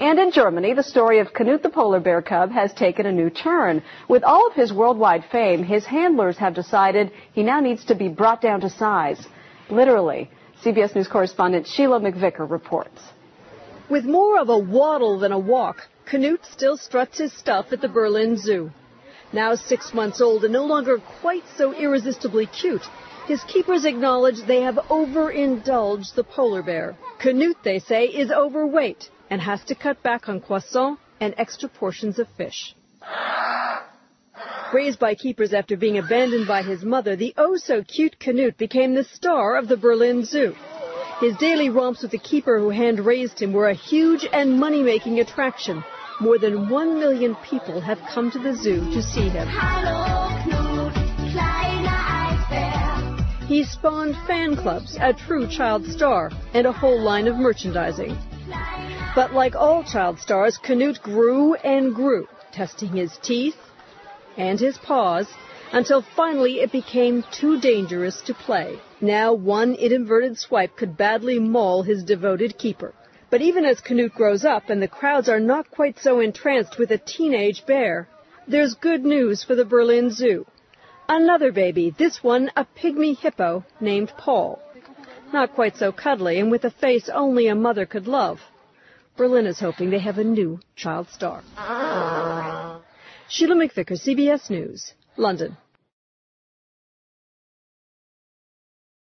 And in Germany, the story of Canute the polar bear cub has taken a new turn. With all of his worldwide fame, his handlers have decided he now needs to be brought down to size. Literally. CBS News correspondent Sheila McVicker reports. With more of a waddle than a walk, Canute still struts his stuff at the Berlin Zoo. Now 6 months old and no longer quite so irresistibly cute, his keepers acknowledge they have overindulged the polar bear. Canute, they say, is overweight and has to cut back on croissant and extra portions of fish. Raised by keepers after being abandoned by his mother, the oh-so-cute Canute became the star of the Berlin Zoo. His daily romps with the keeper who hand-raised him were a huge and money-making attraction. More than 1 million people have come to the zoo to see him. He spawned fan clubs, a true child star, and a whole line of merchandising. But like all child stars, Canute grew and grew, testing his teeth and his paws, until finally it became too dangerous to play. Now one inadvertent swipe could badly maul his devoted keeper. But even as Canute grows up and the crowds are not quite so entranced with a teenage bear, there's good news for the Berlin Zoo. Another baby, this one a pygmy hippo named Paul. Not quite so cuddly and with a face only a mother could love. Berlin is hoping they have a new child star. Sheila McVicker, CBS News, London.